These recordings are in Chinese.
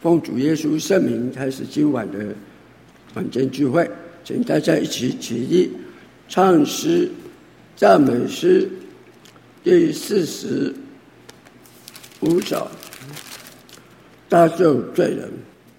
奉主耶稣圣名开始今晚的晚间聚会，请大家一起起立唱诗赞美诗第45首，搭救罪人。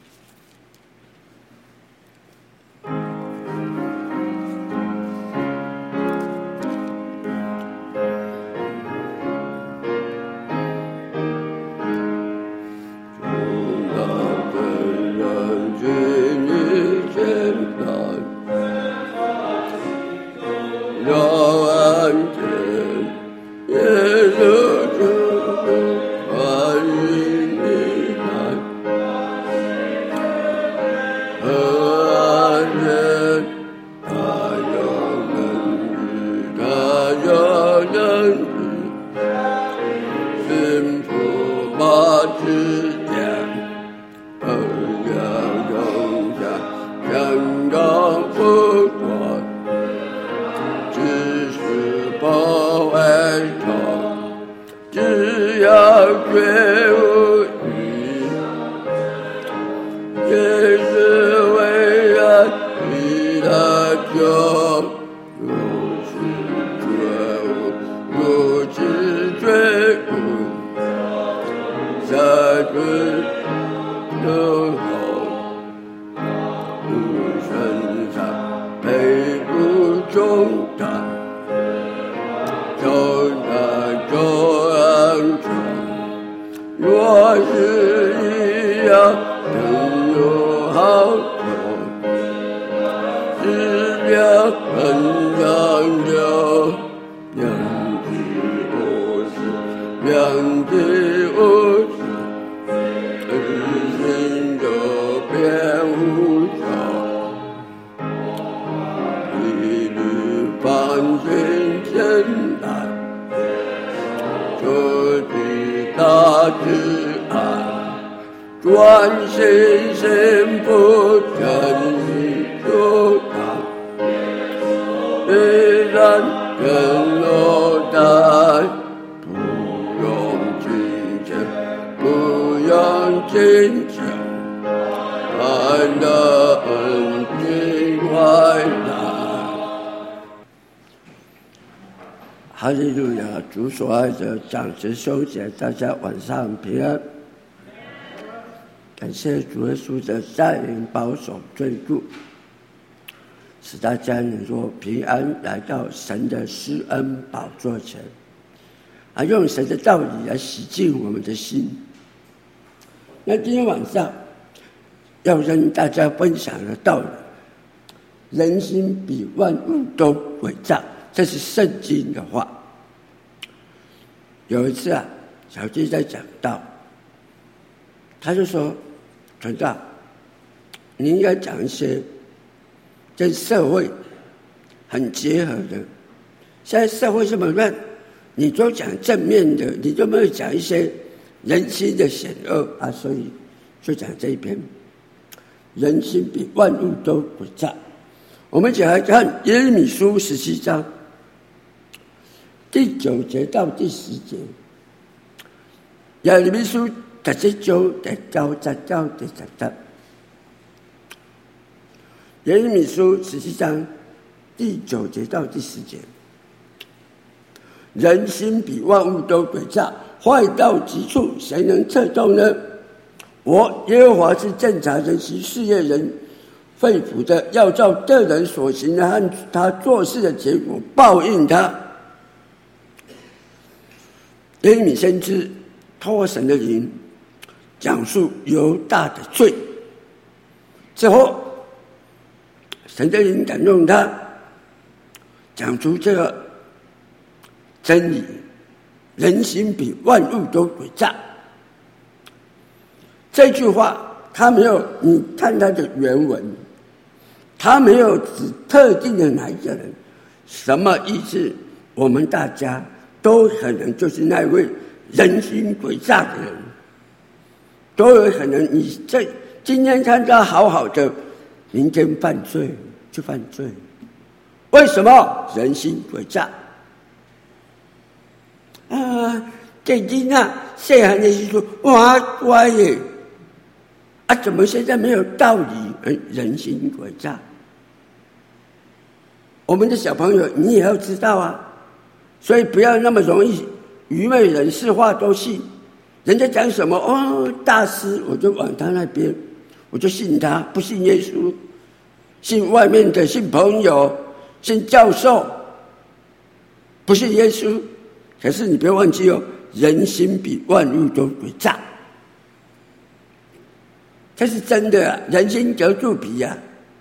哈利路亚！主所爱的长子兄姐，大家晚上平安。感谢主耶稣的带领、保守、眷顾，使大家能够平安来到神的施恩宝座前，用神的道理来洗净我们的心。那今天晚上要跟大家分享的道理，人心比万物都诡诈，这是圣经的话。有一次小弟在讲道，他就说：“传道，你应该讲一些跟社会很结合的。现在社会这么乱，你都讲正面的，你都没有讲一些人心的险恶啊，所以就讲这一篇。人心比万物都诡诈。”我们一起来看耶利米书17章第9节到第10节。耶利米书17章第9节到第10节。耶利米书17章第9节到第10节。人心比万物都诡诈，坏到极处，谁能测度呢？我耶和华是鉴察人心试验人肺腑的，要照个人所行的和他做事的结果报应他。耶利米先知透过神的灵讲述犹大的罪之后，神的灵感动他讲出这个真理：人心比万物都诡诈。这句话他没有，你看他的原文，他没有指特定的哪一个人，什么意思？我们大家都可能就是那位人心诡诈的人，都有可能你今天看到好好的，明天犯罪就犯罪。为什么？人心诡诈啊！这囡仔细汉的时候，哇乖耶， 啊，怎么现在没有道理？人心诡诈。我们的小朋友，你也要知道啊，所以不要那么容易愚昧人是话都信。人家讲什么大师，我就往他那边，我就信他，不信耶稣，信外面的，信朋友，信教授，不信耶稣。可是你不要忘记人心比万物都诡诈，这是真的啊！人心隔肚皮啊！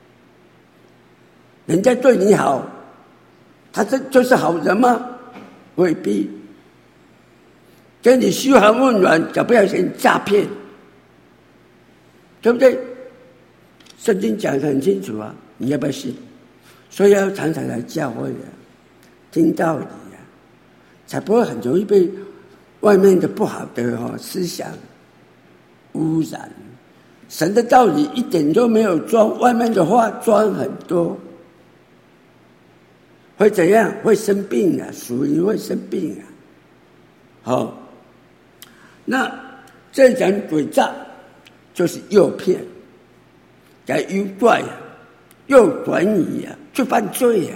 人家对你好，他这就是好人吗？未必。跟你嘘寒问暖，搞不好是诈骗，对不对？圣经讲得很清楚啊，你要不要信？所以要常常来教会啊，听道理啊，才不会很容易被外面的不好的思想污染。神的道理一点都没有装，外面的话装很多，会怎样？会生病啊，属灵会生病啊。那这讲诡诈就是诱骗，来诱拐啊，诱拐你啊，去犯罪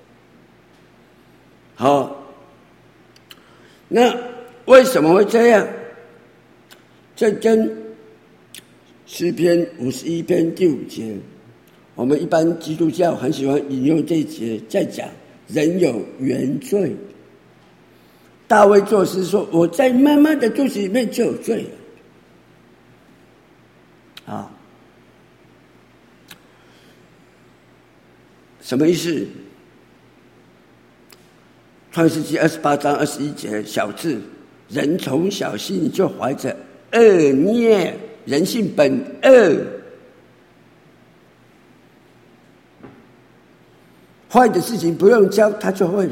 啊。那为什么会这样？这跟诗篇51篇第5节，我们一般基督教很喜欢引用这一节，在讲人有原罪。大卫作诗说：“我在妈妈的肚子里面就有罪了。”什么意思？创世纪28章21节小字：人从小心里就怀着恶念，人性本恶，坏的事情不用教他就会了。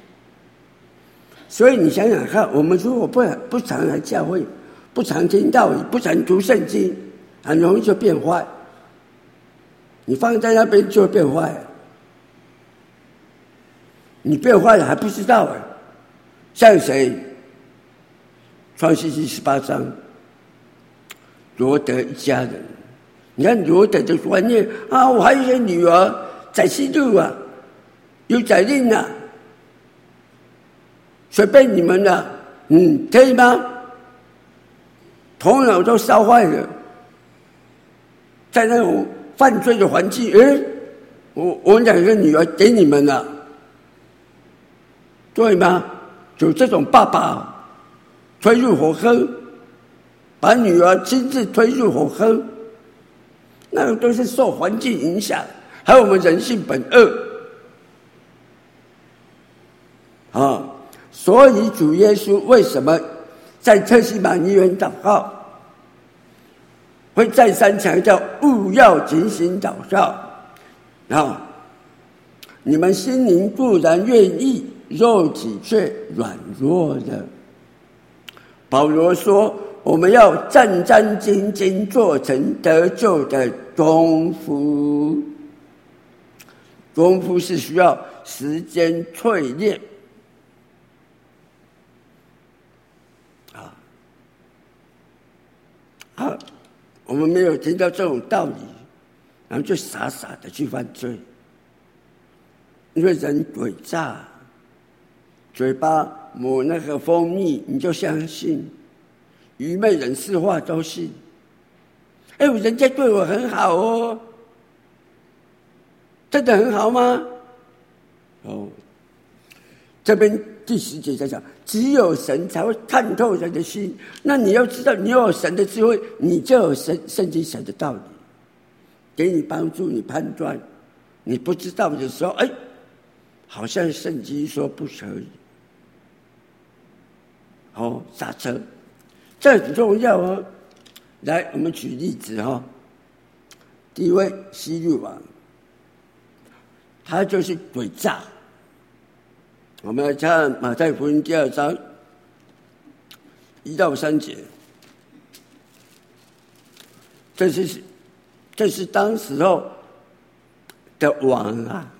所以你想想看，我们如果不常来教会，不常听道理，不常读圣经，很容易就变坏。你放在那边就变坏了，你变坏了还不知道像谁？创世纪18章，罗德一家人，你看罗德的观念啊，我还有一些女儿在西路啊，有在令啊。随便你们了，可以吗？头脑都烧坏了，在那种犯罪的环境，我2个女儿给你们了，对吗？有这种爸爸推入火坑，把女儿亲自推入火坑，那个都是受环境影响，还有我们人性本恶所以主耶稣为什么在特西玛尼园祷告，会再三强调务要警醒祷告你们心灵固然愿意，肉体却软弱了。保罗说，我们要战战兢兢，做成得救的功夫。功夫是需要时间淬炼我们没有听到这种道理，然后就傻傻的去犯罪。因为人诡诈，嘴巴抹那个蜂蜜你就相信，愚昧人是话都信。人家对我很好真的很好吗？这边第10节在讲，只有神才会看透人的心。那你要知道，你有神的智慧，你就有圣经神的道理，给你帮助你判断。你不知道的时候，好像圣经说不可以，刹车，这很重要来，我们举例子第一位希律王，他就是诡诈。我们来看马太福音第2章1到3节，这是当时候的王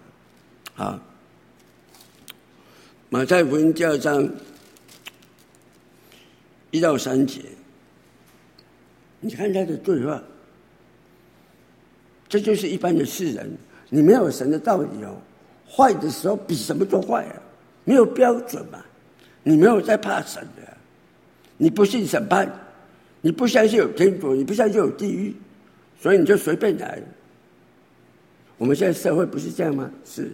马太福音第2章1到3节，你看他的对话， 这就是一般的世人，你没有神的道理哦，坏的时候比什么都坏啊，没有标准嘛，你没有在怕神的，你不信审判，你不相信有天国，你不相信有地狱，所以你就随便来。我们现在社会不是这样吗？是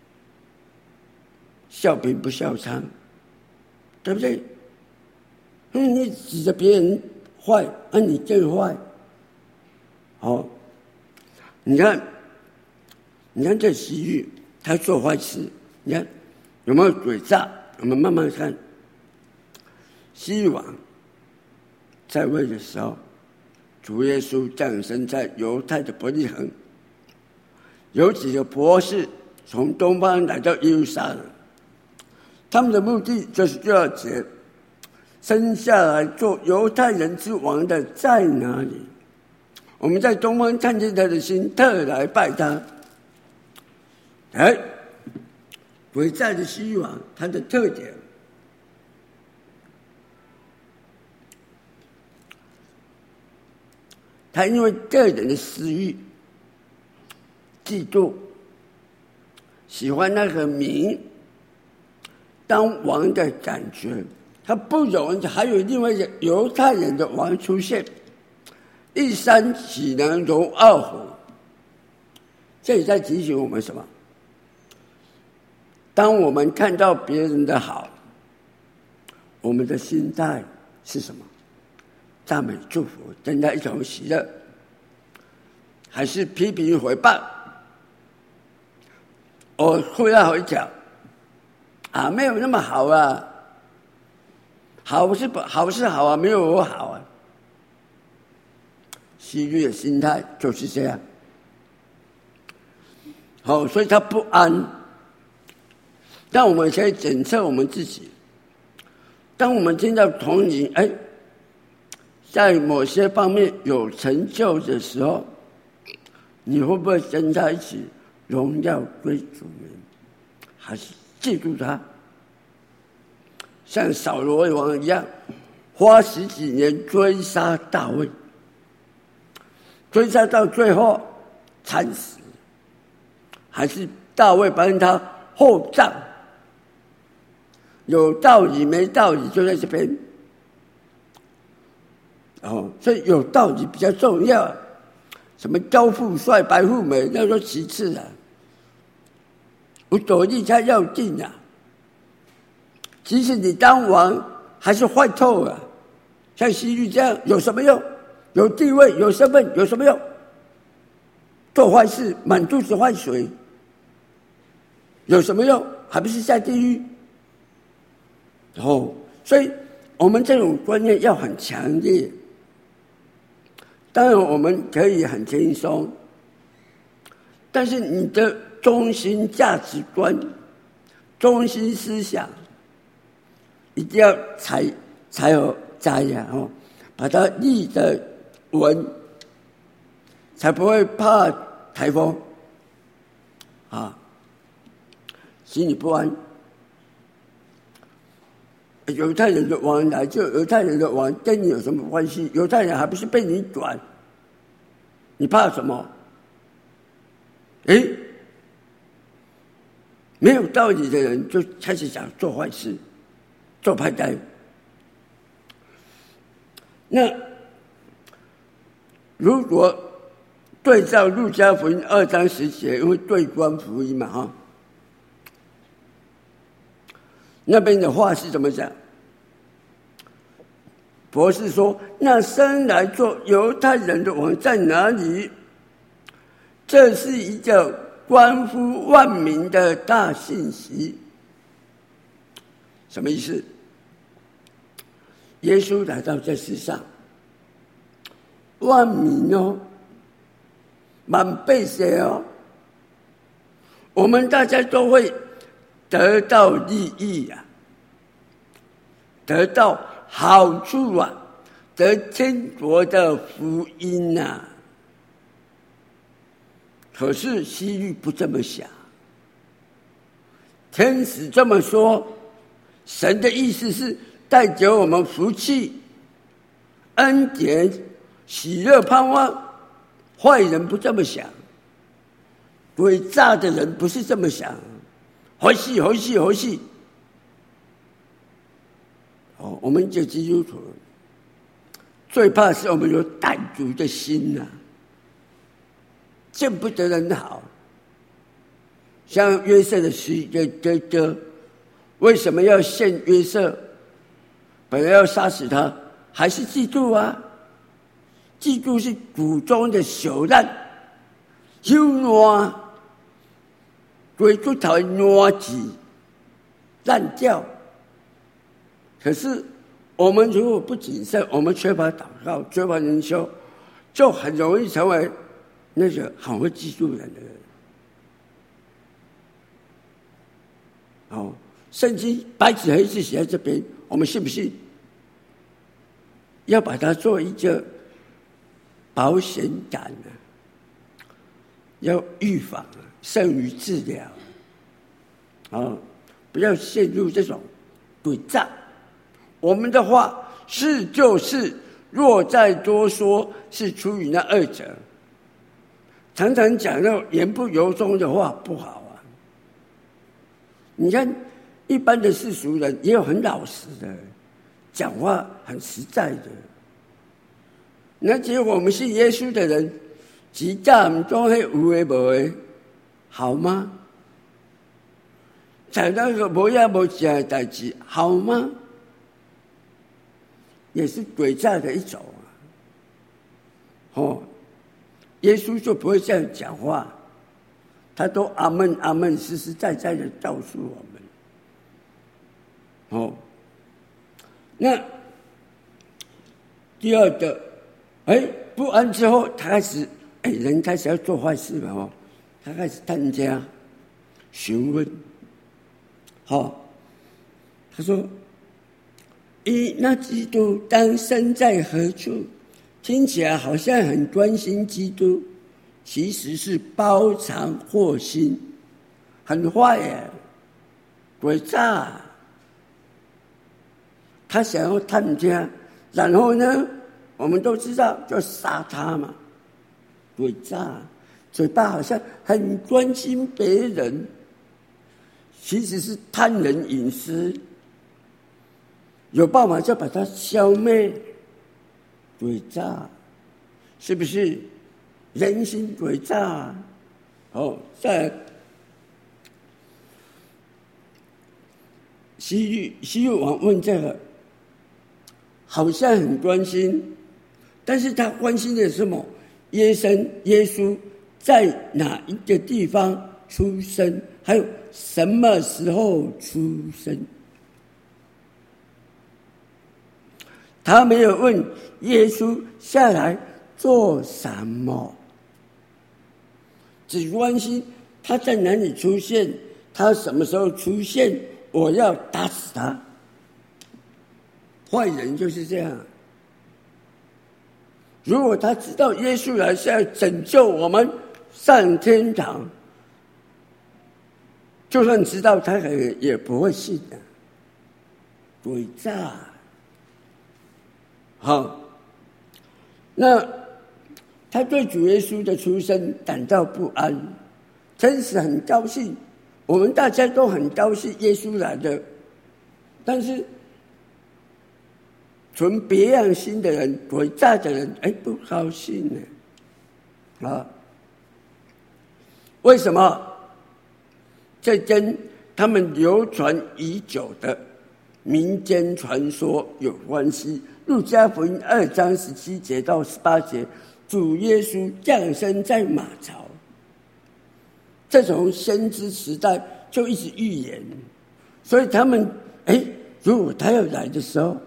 笑贫不笑娼，对不对？你指着别人坏，你更坏。好，你看这西域，他做坏事，你看有没有诡诈？我们慢慢看。西域王在位的时候，主耶稣降生在犹太的伯利恒，有几个博士从东方来到耶路撒冷，他们的目的就是要解生下来做犹太人之王的在哪里？我们在东方看见他的心，特来拜他。诡诈的西域王，他的特点，他因为个人的私欲、嫉妒，喜欢那个名当王的感觉，他不容易还有另外一个犹太人的王出现，一山岂能容二虎？这也在提醒我们什么？当我们看到别人的好，我们的心态是什么？赞美、祝福，跟他一同喜乐，还是批评、毁谤？我会要回讲没有那么好啊，好是好啊，没有我好啊。西域的心态就是这样。好，所以他不安。但我们可以检测我们自己，当我们听到同龄在某些方面有成就的时候，你会不会跟他一起荣耀归主名，还是嫉妒他？像扫罗王一样，花10几年追杀大卫，追杀到最后惨死，还是大卫帮他后葬？有道理没道理就在这边，所以有道理比较重要。什么高富帅、白富美，那说其次啊，有道理才要紧啊。即使你当王，还是坏透了。像西域这样有什么用？有地位、有身份有什么用？做坏事满肚子坏水，有什么用？还不是下地狱？所以我们这种观念要很强烈。当然我们可以很轻松，但是你的中心价值观、中心思想一定要才有栽呀，把它立得稳，才不会怕台风心里不安。犹太人的王来，就犹太人的王跟你有什么关系？犹太人还不是被你转？你怕什么？没有道理的人就开始想做坏事，做派呆。那如果对照路加福音2章10节，因为对观福音嘛那边的话是怎么讲？博士说：“那生来做犹太人的王在哪里？”这是一个关乎万民的大信息。什么意思？耶稣来到这世上，万民满被谁我们大家都会得到利益得到好处得天国的福音可是西域不这么想，天使这么说，神的意思是带给我们福气、恩典、喜乐、盼望。坏人不这么想， 诡诈的人不是这么想，回去。我们这基督徒最怕是我们有歹毒的心啊，见不得人好。像约瑟的哥哥，为什么要陷约瑟？本来要杀死他，还是嫉妒啊？嫉妒是骨中的朽烂，又烂，鬼骨头烂起烂掉。可是我们如果不谨慎，我们缺乏祷告，缺乏灵修，就很容易成为那个很会嫉妒人的人。圣经白纸黑字写在这边，我们信不信？要把它做一个保险杆啊，要预防胜于治疗不要陷入这种诡诈。我们的话是就是，若再多说，是出于那二者。常常讲那种言不由衷的话不好啊。你看一般的世俗人也有很老实的，讲话很实在的。那结果我们信耶稣的人，只讲总是有的无的，好吗？讲那个无呀无讲的代志，好吗？也是诡诈的一种耶稣就不会这样讲话，他都阿们阿们，实实在在的告诉我们。那第二个，不安之后，他开始，人开始要做坏事了他开始探家询问，他说：“那基督当身在何处？”听起来好像很关心基督，其实是包藏祸心，很坏耶，诡诈。他想要探家，然后呢，我们都知道就杀他嘛，诡诈，嘴巴好像很关心别人，其实是贪人隐私，有办法就把它消灭。诡诈，是不是人心诡诈？再来，西律王问这个，好像很关心，但是他关心的是什么？耶稣在哪一个地方出生，还有什么时候出生？他没有问耶稣下来做什么，只关心他在哪里出现，他什么时候出现，我要打死他。坏人就是这样。如果他知道耶稣来是要拯救我们上天堂，就算知道他也不会信的。诡诈。那他对主耶稣的出生感到不安，真是很高兴，我们大家都很高兴耶稣来了，但是存别样心的人、诡诈的人，不高兴呢。为什么？这跟他们流传已久的民间传说有关系。路加福音2章17节到18节，主耶稣降生在马槽。这从先知时代就一直预言，所以他们如果他要来的时候，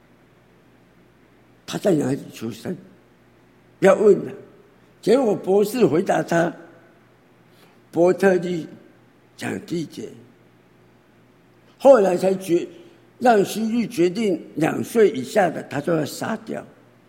他在哪里出生？要问了。结果博士回答他，伯特利讲地点，后来才让希律决定2岁以下的他就要杀掉。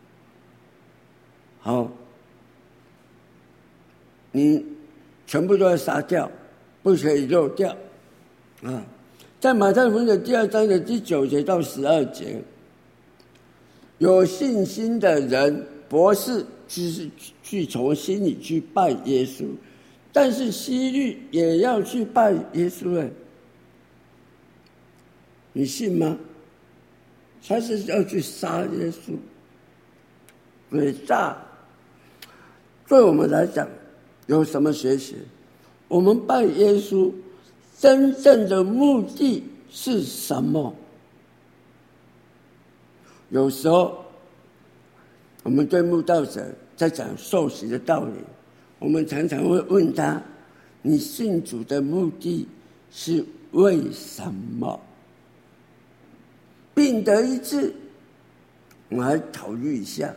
你全部都要杀掉，不可以漏掉在马太福音的2章的第9节到12节，有信心的人，博士就是去从心里去拜耶稣， 但是希律也要去拜耶稣了，你信吗？他是要去杀耶稣，诡诈。对我们来讲，有什么学习？我们拜耶稣真正的目的是什么？有时候我们对慕道者在讲受洗的道理，我们常常会问他：你信主的目的是为什么？并得一致，我们来考虑一下。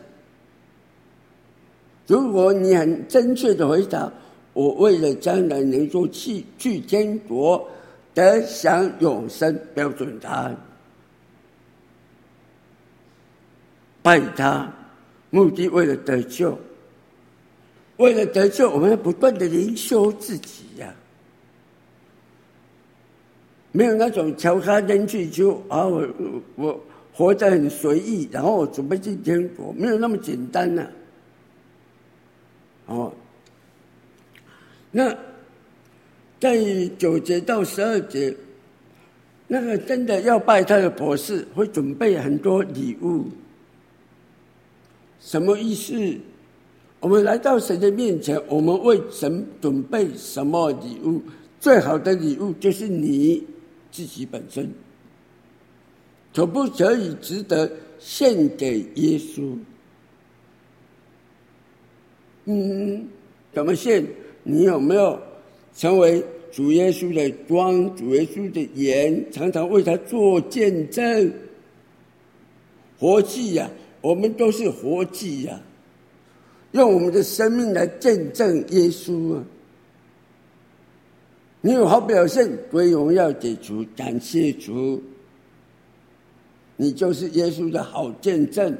如果你很正确的回答，我为了将来能够去天国得享永生，标准答案。拜他目的为了得救，为了得救我们要不断的灵修自己呀，没有那种敲咖进去就我活得很随意，然后我准备进天国，没有那么简单啊。那在9节到12节，那个真的要拜他的博士会准备很多礼物。什么意思？我们来到神的面前，我们为神准备什么礼物？最好的礼物就是你自己本身，可不可以值得献给耶稣？怎么献？你有没有成为主耶稣的光，主耶稣的盐，常常为他做见证？活祭呀，我们都是活祭呀，用我们的生命来见证耶稣啊！你有好表现，归荣耀给主，感谢主，你就是耶稣的好见证。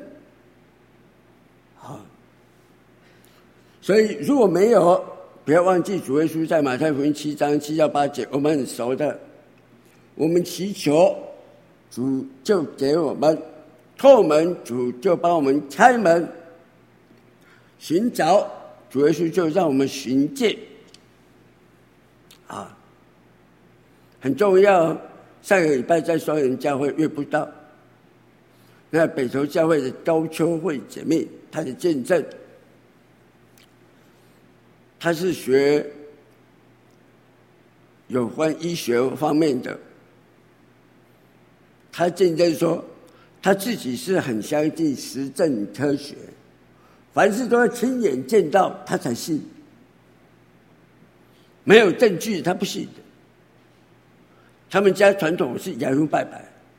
好，所以如果没有，不要忘记主耶稣在马太福音7章7到8节，我们很熟的。我们祈求，主就给我们叩门，主就帮我们开门；寻找，主耶稣就让我们寻见。很重要。上个礼拜在双人教会约不到，那北投教会的高秋慧姐妹，她的见证，她是学有关医学方面的，她见证说，她自己是很相信实证科学，凡事都要亲眼见到她才信，没有证据她不信的。他们家传统是羊肉拜拜，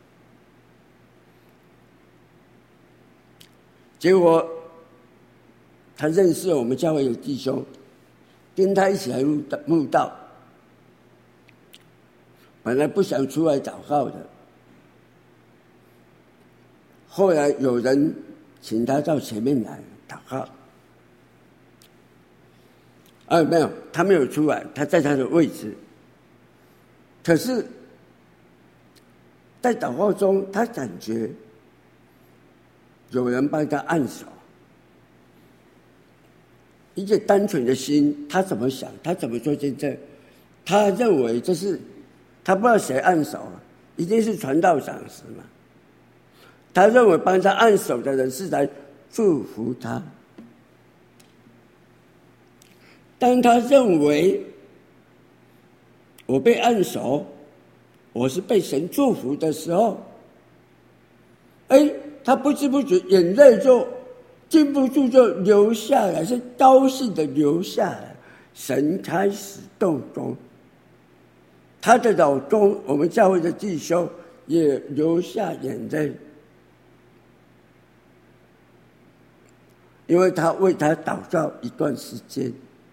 结果他认识了我们教会有弟兄，跟他一起来慕道，本来不想出来祷告的，后来有人请他到前面来祷告。没有，他没有出来，他在他的位置。可是在祷告中，他感觉有人帮他按手，一个单纯的心，他怎么想，他怎么做见证？他认为这是他不知道谁按手，一定是传道长师嘛。他认为帮他按手的人是来祝福他。当他认为我被按手，我是被神祝福的时候，他不知不觉眼泪就禁不住就流下来，是高兴的流下来。神开始动工，他的老公，我们教会的弟兄也流下眼泪，因为他为他祷告一段时间。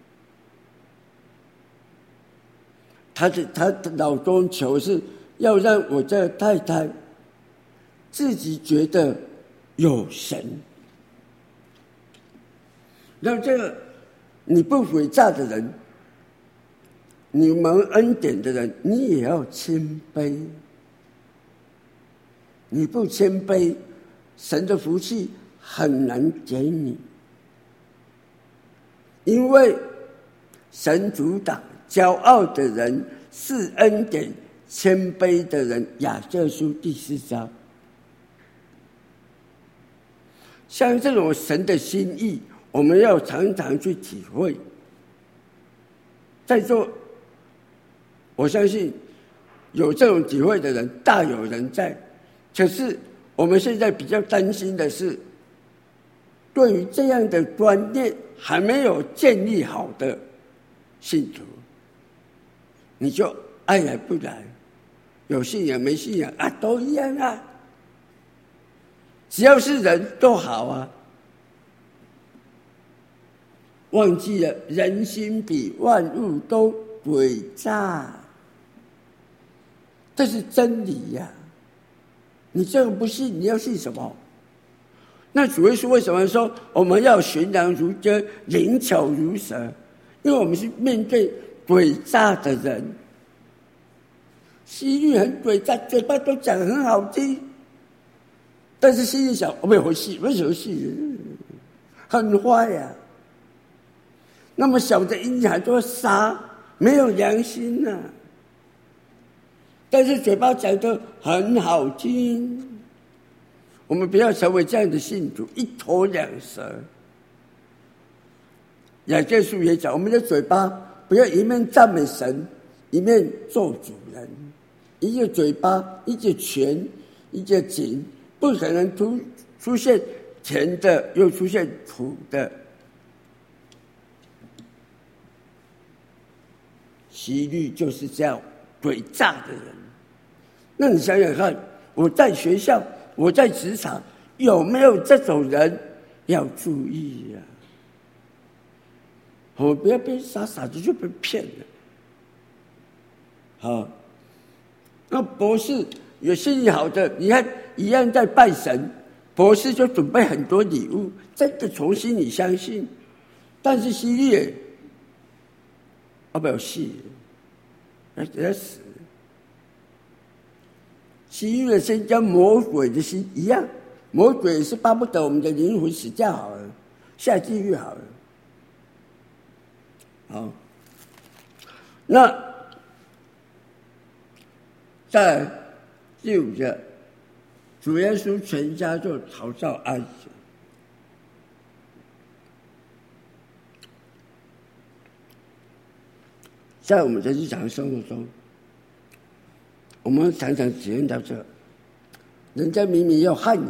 他的老公求是要让我这太太自己觉得有神，让这个你不诡诈的人，你蒙恩典的人，你也要谦卑。你不谦卑，神的福气很难给你，因为神阻挡骄傲的人，赐恩典谦卑的人。雅各书第4章。像这种神的心意，我们要常常去体会。在座，我相信有这种体会的人大有人在。可是我们现在比较担心的是，对于这样的观念还没有建立好的信徒，你就爱来不来，有信仰没信仰啊，都一样啊，只要是人都好啊。忘记了人心比万物都诡诈，这是真理呀。你这个不信，你要信什么？那主耶稣为什么说我们要寻良如歌，灵巧如蛇？因为我们是面对诡诈的人，西律很诡诈，嘴巴都讲很好听，但是心里想我没有戏，为什么戏？很坏呀。那么小的婴孩都要杀，没有良心啊。但是嘴巴讲得很好听，我们不要成为这样的信徒，一头两舌。雅各书也讲，我们的嘴巴不要一面赞美神，一面做主人。一个嘴巴，一个拳，一个井，不可能出现甜的，又出现苦的。希律就是这样诡诈的人。那你想想看，我在学校，我在职场，有没有这种人？要注意呀。我们不要被傻傻的就被骗了。好，那博士有心理好的，你看一样在拜神，博士就准备很多礼物，真的从心里相信。但是希律没有戏，要死。希律的心跟魔鬼的心一样，魔鬼是巴不得我们的灵魂死掉好了，下地狱好了。好，那在第5节，主耶稣全家就逃到埃及。在我们的日常生活中，我们常常体验到这，人家明明要害你，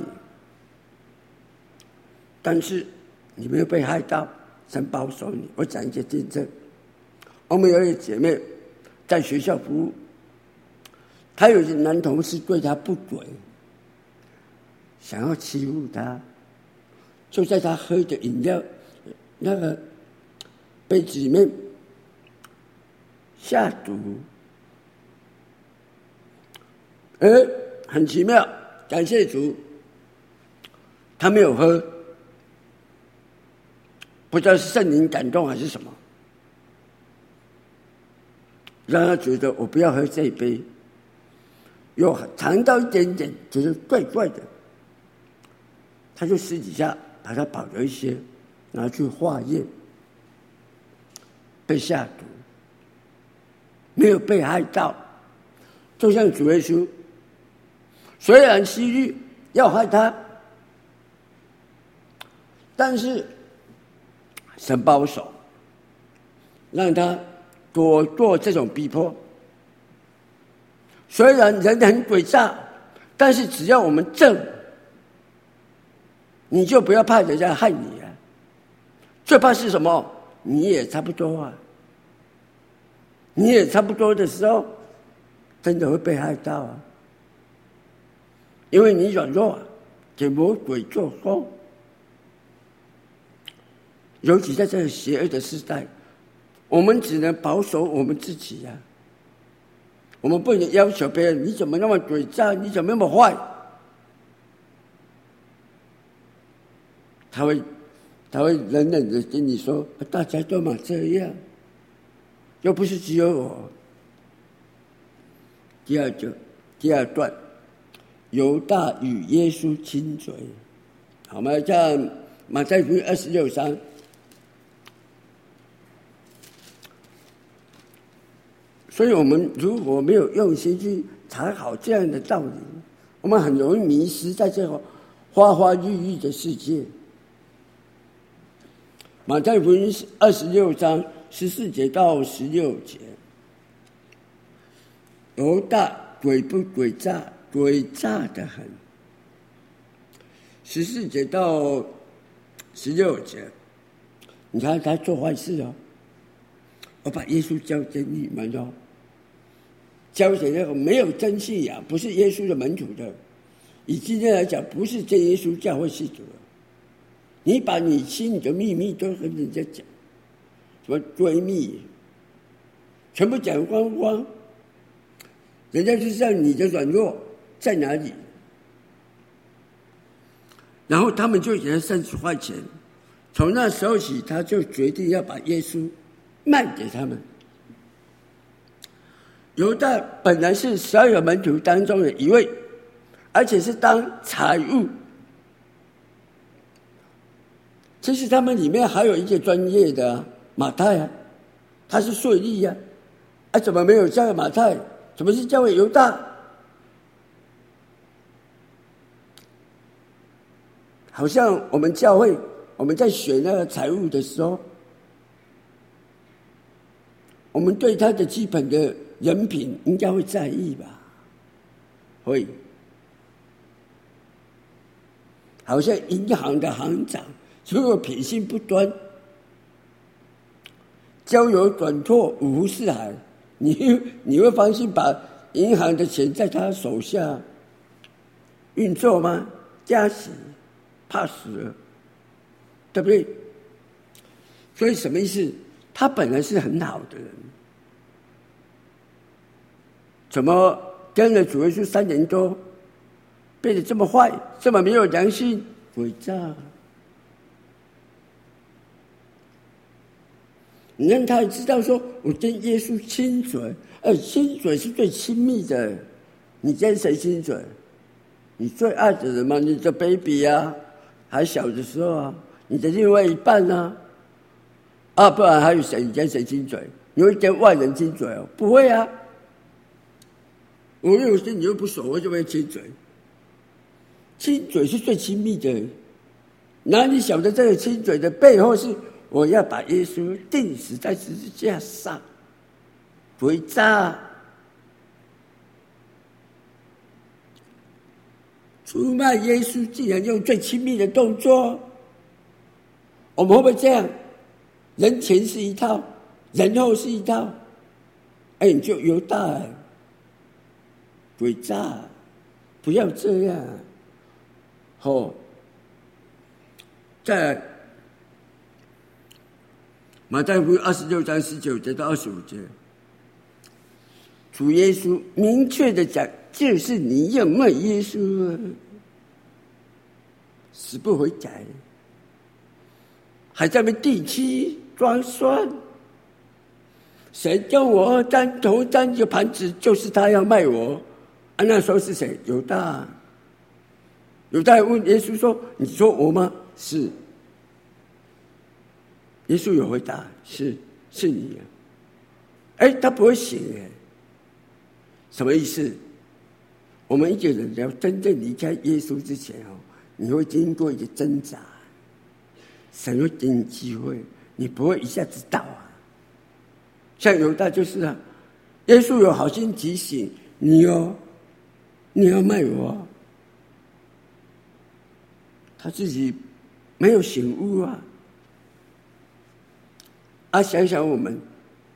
但是你没有被害到，神保守你。我讲一个见证，我们有一个姐妹在学校服务，她有一个男同事对她不轨，想要欺负她，就在她喝的饮料那个杯子里面下毒。很奇妙，感谢主，他没有喝，不知道是圣灵感动还是什么，让他觉得我不要喝这一杯，有尝到一点点觉得怪怪的，他就私底下把它保留一些拿去化验，被下毒，没有被害到。就像主耶稣，虽然希律要害他，但是神保守，让他躲过这种逼迫。虽然人很诡诈，但是只要我们正，你就不要怕人家害你啊。最怕是什么？你也差不多啊，你也差不多的时候，真的会被害到啊。因为你软弱，给魔鬼做工。尤其在这个邪恶的时代，我们只能保守我们自己啊。我们不能要求别人，你怎么那么诡诈，你怎么那么坏？他会冷冷的跟你说，大家都嘛这样，又不是只有我。第二段，犹大与耶稣亲嘴。好，我们来看马太福音26章。 所以我们如果没有用心去查好这样的道理，我们很容易迷失在这个花花绿绿的世界。马太福音26章14节到16节，犹大诡不诡诈？诡诈得很。14节到16节，你看他做坏事哦，我把耶稣交给你们哦，交给那个没有真信仰、不是耶稣的门徒的，以今天来讲，不是真耶稣教会信徒的。你把你心里的秘密都跟人家讲，什么闺蜜，全部讲光光，人家就知道你的软弱在哪里。然后他们就给他30块钱，从那时候起，他就决定要把耶稣卖给他们。犹大本来是12个门徒当中的一位，而且是当财务。其实他们里面还有一个专业的马太啊，他是税吏啊，怎么没有交给马太？怎么是交给犹大？好像我们教会我们在选那个财务的时候，我们对他的基本的人品应该会在意吧？会。好像银行的行长，如果品性不端，交友短拓，五湖四海，你会放心把银行的钱在他手下运作吗？加息，怕死了，对不对？所以什么意思？他本来是很好的人，怎么跟了主耶稣3年多，变得这么坏，这么没有良心，诡诈？你让他知道说，我跟耶稣亲嘴，亲嘴是最亲密的。你跟谁亲嘴？你最爱的人吗？你的 baby 啊，还小的时候啊，你的另外一半啊，不然还有谁？你跟谁亲嘴？你会跟外人亲嘴哦？不会啊。我有些你又不熟，我就会亲嘴。亲嘴是最亲密的，哪里晓得这个亲嘴的背后是我要把耶稣钉死在十字架上？诡诈！出卖耶稣竟然用最亲密的动作，我们会不会这样？人前是一套，人后是一套。你就犹大诡诈，不要这样。在马太福音26章19节到25节，主耶稣明确的讲，就是你要卖耶稣，死不悔改，还在那边地气装蒜。谁跟我沾头沾一个盘子，就是他要卖我。那时候是谁？犹大。犹大问耶稣说：“你说我吗？”是。耶稣有回答：“是你。”他不会写。什么意思？我们一个人要真正离开耶稣之前你会经过一个挣扎，神会给你机会，你不会一下子到啊。像犹大就是耶稣有好心提醒你你要卖我，他自己没有醒悟想想我们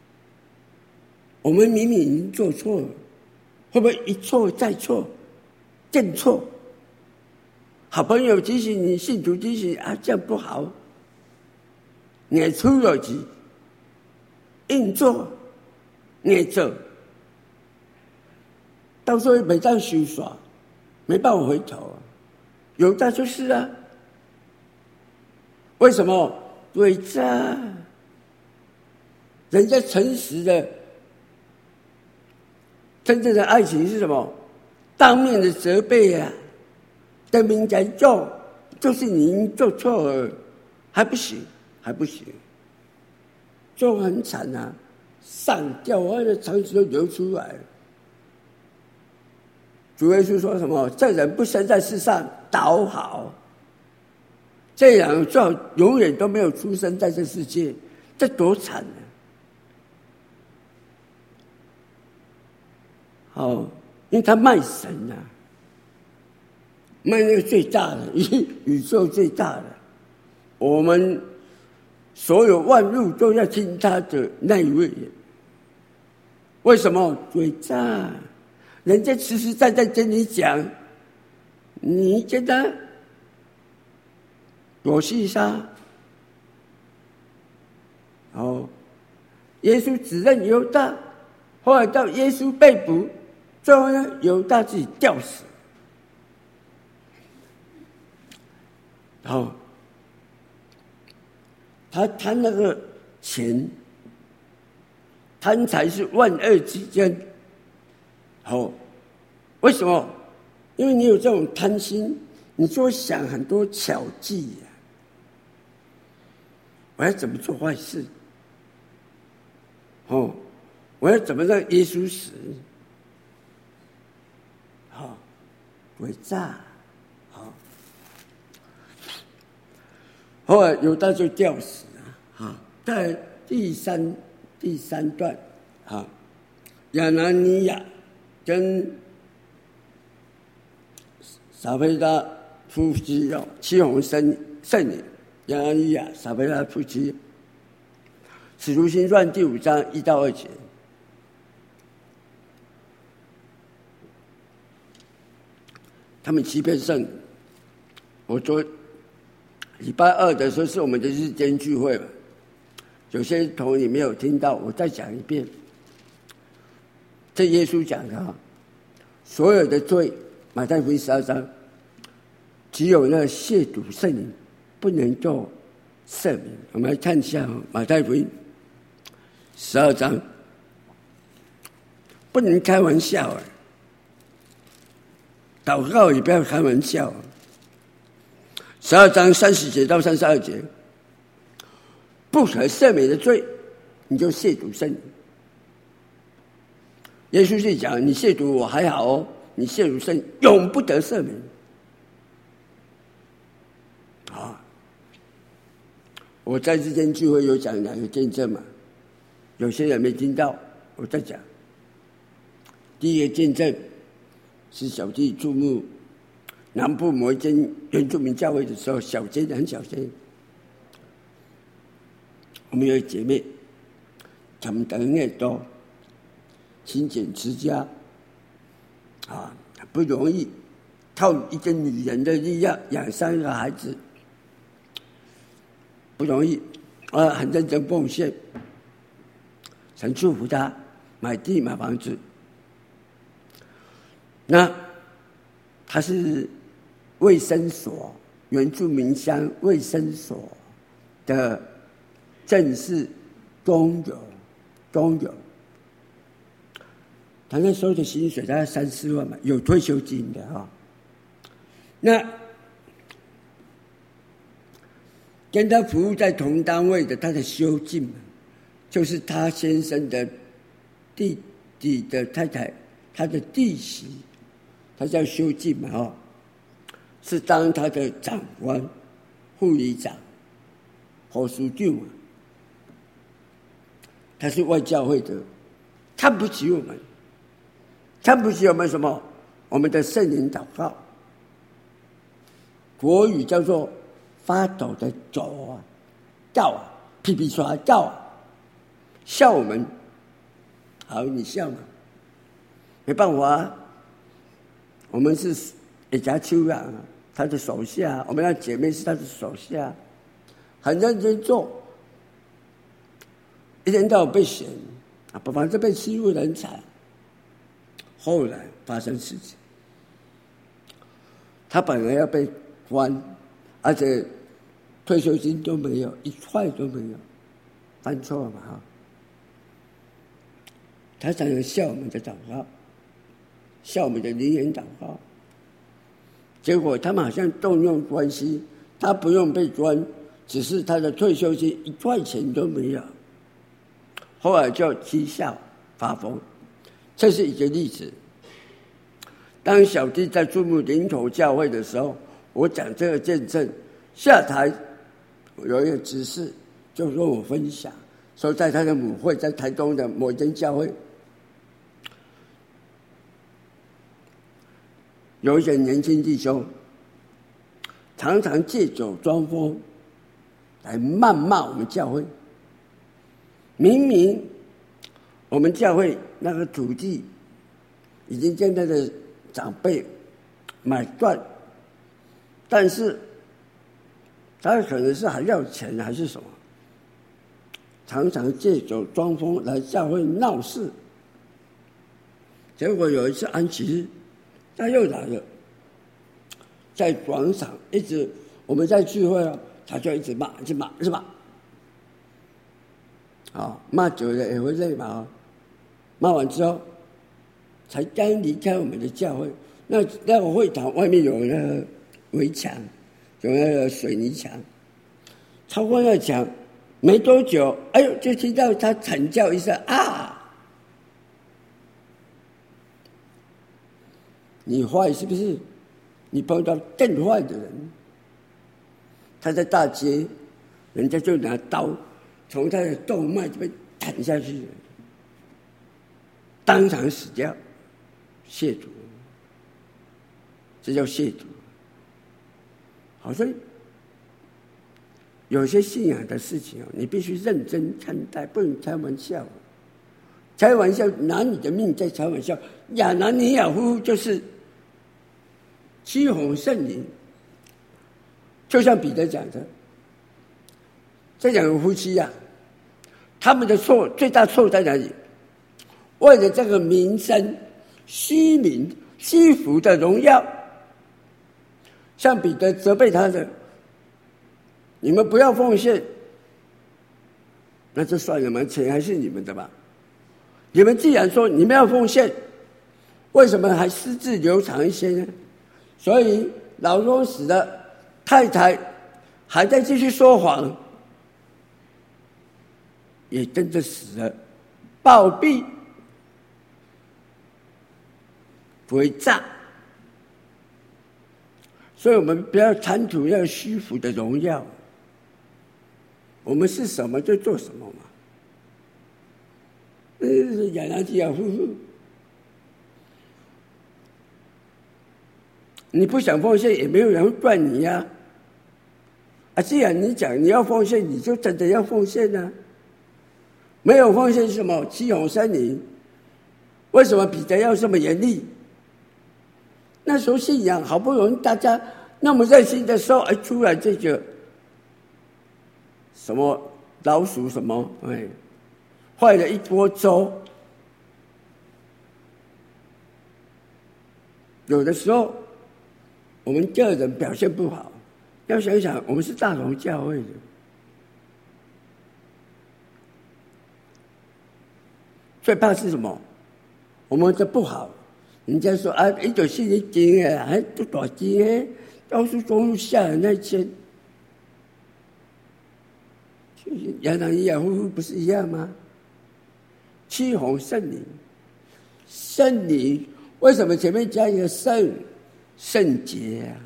明明已经做错了，会不会一错再错，更错？好朋友提醒你，信徒提醒这样不好，你还出了级，硬做，硬做，到时候没当修耍，没办法回头犹大就是为什么？诡诈。人家诚实的真正的爱情是什么？当面的责备跟明讲就是你做错了，还不行，做很惨上吊，他的肠子都流出来了。主耶稣说什么？这人不生在世上，倒好。这样最好永远都没有出生在这世界，这多惨啊！哦，因为他卖神啊，卖那个最大的，宇宙最大的，我们所有万物都要听他的那一位。为什么？诡诈，人家实实在在跟你讲，你跟他躲细沙。哦，耶稣指认犹大，后来到耶稣被捕，最后呢，犹大自己吊死。哦，他贪那个钱，贪财是万恶之根。哦，为什么？因为你有这种贪心，你就会想很多巧计呀。我要怎么做坏事？哦，我要怎么让耶稣死？好，诡诈。好，后来犹大就吊死了。好，在第三段，好，亚拿尼亚跟撒非拉夫妻欺哄圣灵，亚拿尼亚、撒非拉夫妻。使徒行传第5章1到2节，他们欺骗圣灵。我说礼拜2的时候是我们的日间聚会嘛，有些同学你没有听到，我再讲一遍。这耶稣讲的所有的罪，马太福音12章，只有那亵渎圣灵不能够赦免。我们来看一下马太福音12章，不能开玩笑啊！祷告也不要开玩笑。12章30节到32节，不可赦免的罪，你就亵渎圣灵。耶稣是讲，你亵渎我还好哦，你亵渎圣灵，永不得赦免。啊！我在之前聚会有讲两个见证嘛。有些人没听到，我在讲。第一个见证是小弟注目南部某一间原住民教会的时候，小间很小间，我们有一姐妹，他们等很多，勤俭持家，啊，不容易，靠一个女人的力量养3个孩子，不容易，很认真奉献。神祝福他买地买房子。那他是卫生所原住民乡卫生所的正式工友，他那时候的薪水大概3、4万嘛，有退休金的哈。那跟他服务在同单位的他的修进嘛，就是他先生的弟弟的太太，他的弟媳，他叫修进嘛，是当他的长官、护理长、副书长。他是外教会的，看不起我们，看不起我们什么？我们的圣灵祷告，国语叫做发抖的走啊，告啊，屁屁刷告啊。笑我们，好，你笑嘛，没办法，我们是李家秋啊，他的手下，我们那姐妹是他的手下，很认真做，一天到晚被嫌啊，反正被欺负得很惨。后来发生事情，他本来要被关，而且退休金都没有，1块都没有，犯错了嘛哈。他才能笑我们的祷告，笑我们的灵言祷告。结果他们好像动用关系，他不用被关，只是他的退休金1块钱都没有。 后来就讥笑发疯。这是一个例子。当小弟在注目林口教会的时候，我讲这个见证，下台有一个执事就跟我分享，说在他的母会，在台东的某一间教会，有一些年轻弟兄常常借酒装疯来谩骂我们教会。明明我们教会那个土地已经跟他的长辈买断，但是他可能是还要钱还是什么，常常借酒装疯来教会闹事。结果有一次安息日，他又来了，在广场一直我们在聚会啊，他就一直骂，一直骂，一直骂。骂久了也会累嘛。骂完之后，才刚离开我们的教会。那个会堂外面有那个围墙，有那个水泥墙，超过那墙没多久，哎呦，就听到他惨叫一声啊！你坏是不是？你碰到更坏的人。他在大街，人家就拿刀从他的动脉这边砍下去，当场死掉，亵渎，这叫亵渎。好像有些信仰的事情你必须认真看待，不能开玩笑。开玩笑，拿你的命在开玩笑。亚拿尼亚夫妇就是欺哄圣灵，就像彼得讲的，这两个夫妻他们的错最大错在哪里？为了这个名声、虚名、虚浮的荣耀，像彼得责备他的，你们不要奉献，那就算了嘛，钱还是你们的吧。你们既然说你们要奉献，为什么还私自留长一些呢？所以老公死了，太太还在继续说谎，也跟着死了，暴毙、诡诈。所以我们不要贪图那虚浮的荣耀，我们是什么就做什么嘛。亚拿尼亚夫妇，你不想奉献，也没有人会怪你呀。既然你讲你要奉献，你就真的要奉献啊。没有奉献是什么？欺哄圣灵。为什么彼得要这么严厉？那时候信仰好不容易大家那么热心的时候，出来这个什么老鼠什么，坏了一锅粥。有的时候我们个人表现不好，要想想我们是大同教会的，最怕是什么？我们的不好，人家说一朵信一斤还不大斤高速公路下的那间，亚拿尼亚夫妇不是一样吗？欺哄圣灵，圣灵为什么前面加一个圣洁啊？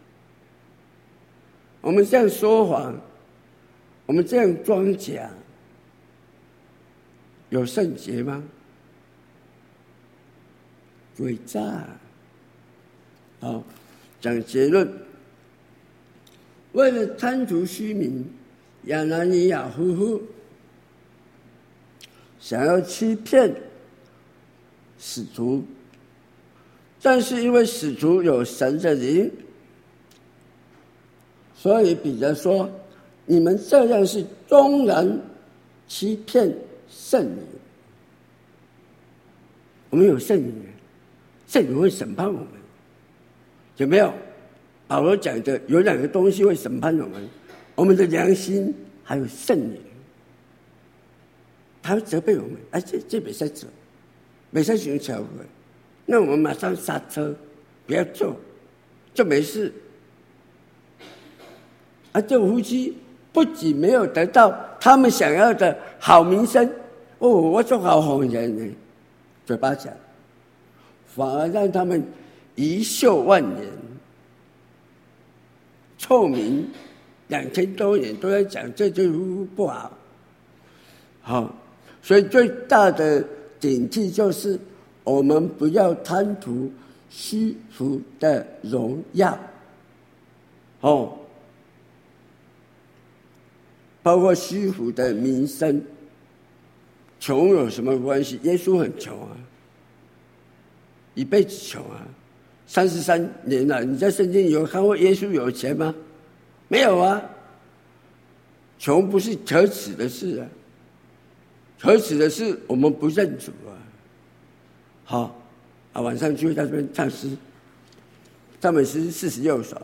我们这样说谎，我们这样装假，有圣洁吗？诡诈。好，讲结论。为了贪图虚名，亚拿尼亚夫妇想要欺骗使徒，但是因为使徒有神的灵，所以彼得说：“你们这样是公然欺骗圣灵。”我们有圣灵，圣灵会审判我们，有没有？保罗讲的有两个东西会审判我们：我们的良心，还有圣灵。他会责备我们，这没在做，没在行教会，那我们马上刹车，不要做，就没事。这夫妻不仅没有得到他们想要的好名声、 我做好红人呢，嘴巴讲，反而让他们遗臭万年，臭名2000多年都在讲这就不好。好，所以最大的警惕就是我们不要贪图虚浮的荣耀，包括虚浮的名声。穷有什么关系？耶稣很穷啊，一辈子穷啊，33年了。你在圣经有看过耶稣有钱吗？没有啊。穷不是可耻的事啊，可耻的是我们不认主啊。好啊，晚上就会在这边唱诗，赞美诗46首。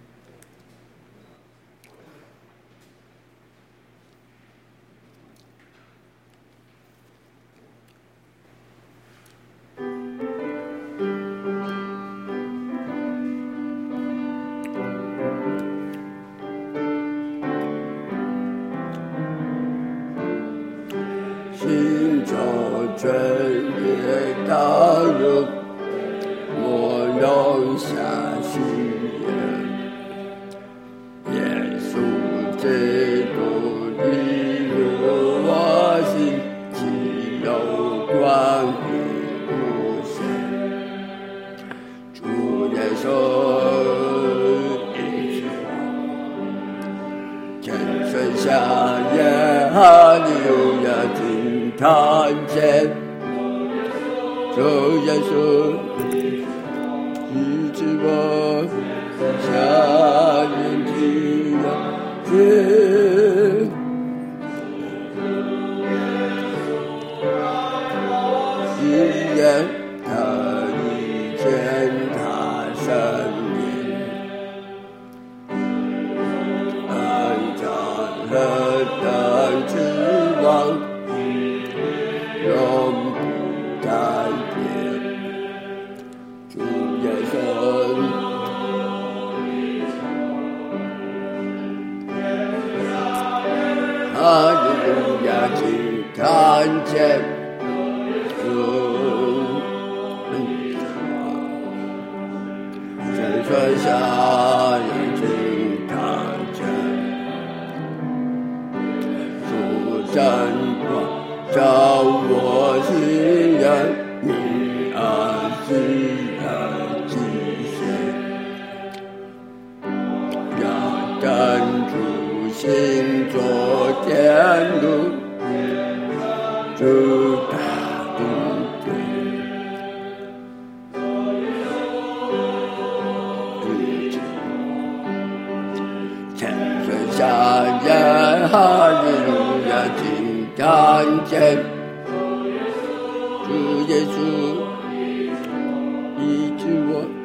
行走罪孽道路，莫容下虚言。耶稣基督已入我心，其有光与无限。主耶稣一句话，天水下耶哈利路亚。看见主耶稣医治我下眼睛的医院，他已见他生命，安葬了的指望。永不改变，主耶稣，哈利路亚，请看见主，天水下人请看见主真光。照我心人，明暗之的极限，要等主行作天路，主大不对，天水下人哈利路亚。看见主耶稣医治我